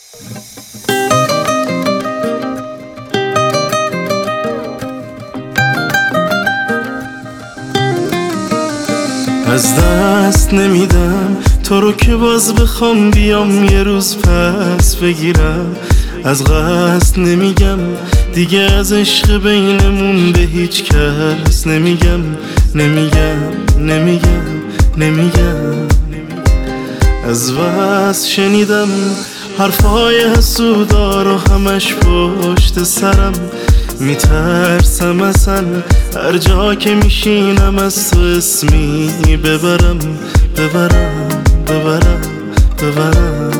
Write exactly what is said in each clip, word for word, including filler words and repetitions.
از دست نمیدم تو رو که باز بخوام بیام یه روز پس بگیرم. از قصد نمیگم دیگه از عشق بینمون به هیچ کس نمیگم نمیگم نمیگم نمیگم. از بس شنیدم حرفای حسودا رو همش پشت سرم. میترسم اصلا هر جا که میشینم از تو اسمی ببرم ببرم ببرم ببرم.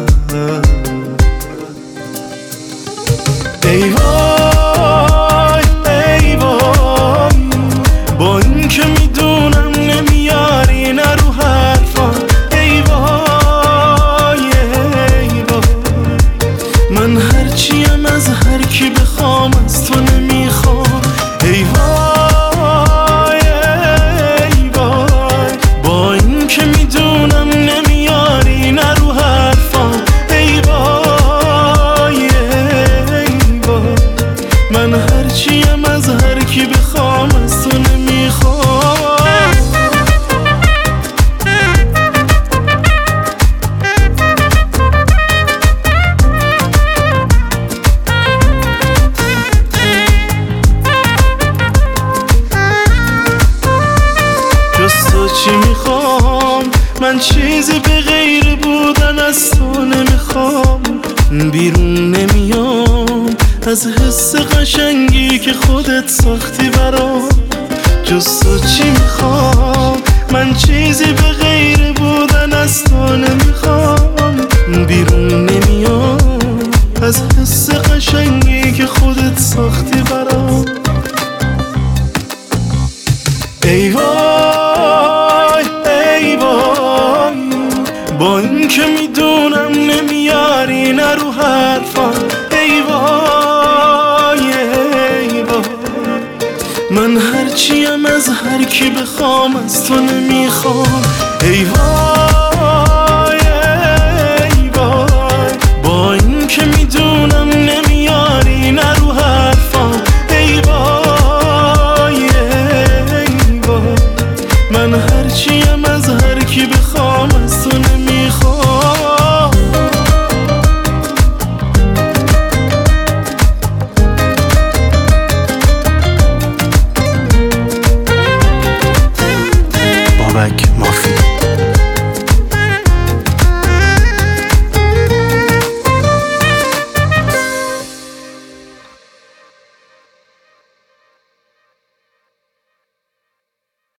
ای وای ای وای با این که میدونم نمیاری نه رو حرفا. ای وای ای وای من هرچیم از هر کی بخوام از تو نمیخوام. ای وای ای وای با این که میدونم نمیاری نه رو حرفا. ای وای ای وای من هرچیم از هر کی بخوام از تو نمیخوام. تو چی میخوام من چیزی به غیر بودن از تو نمیخوام. بیرون نمیام از حس قشنگی که خودت ساختی برام. جز تو چی میخوام من چیزی به غیر بودن از تو نمیخوام. بیرون نمیام از حس قشنگی که خودت ساختی برام. ای وای ای وای با این که میدونم نمیاری نه رو حرفا. ای وای ای وای من هرچیم از هر کی بخوام از تو نمیخوام.